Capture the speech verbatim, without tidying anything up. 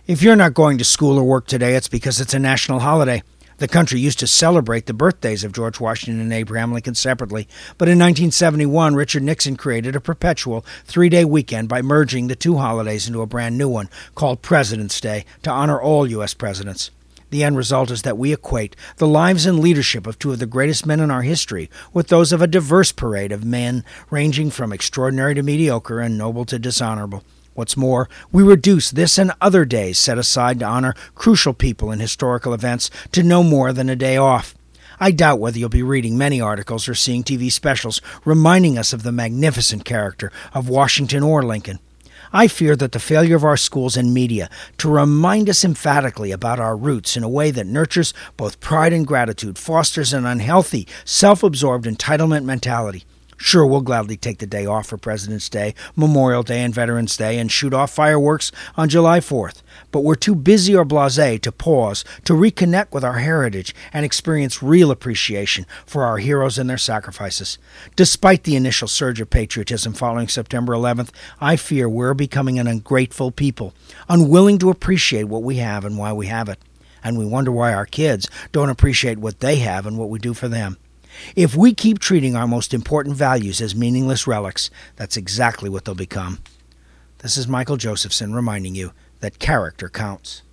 If you're not going to school or work today, it's because it's a national holiday. The country used to celebrate the birthdays of George Washington and Abraham Lincoln separately, but in nineteen seventy-one, Richard Nixon created a perpetual three-day weekend by merging the two holidays into a brand new one called President's Day to honor all U S presidents. The end result is that we equate the lives and leadership of two of the greatest men in our history with those of a diverse parade of men ranging from extraordinary to mediocre and noble to dishonorable. What's more, we reduce this and other days set aside to honor crucial people and historical events to no more than a day off. I doubt whether you'll be reading many articles or seeing T V specials reminding us of the magnificent character of Washington or Lincoln. I fear that the failure of our schools and media to remind us emphatically about our roots in a way that nurtures both pride and gratitude fosters an unhealthy, self-absorbed entitlement mentality. Sure, we'll gladly take the day off for President's Day, Memorial Day, and Veterans Day and shoot off fireworks on July fourth, but we're too busy or blasé to pause, to reconnect with our heritage and experience real appreciation for our heroes and their sacrifices. Despite the initial surge of patriotism following September eleventh, I fear we're becoming an ungrateful people, unwilling to appreciate what we have and why we have it. And we wonder why our kids don't appreciate what they have and what we do for them. If we keep treating our most important values as meaningless relics, that's exactly what they'll become. This is Michael Josephson reminding you that character counts.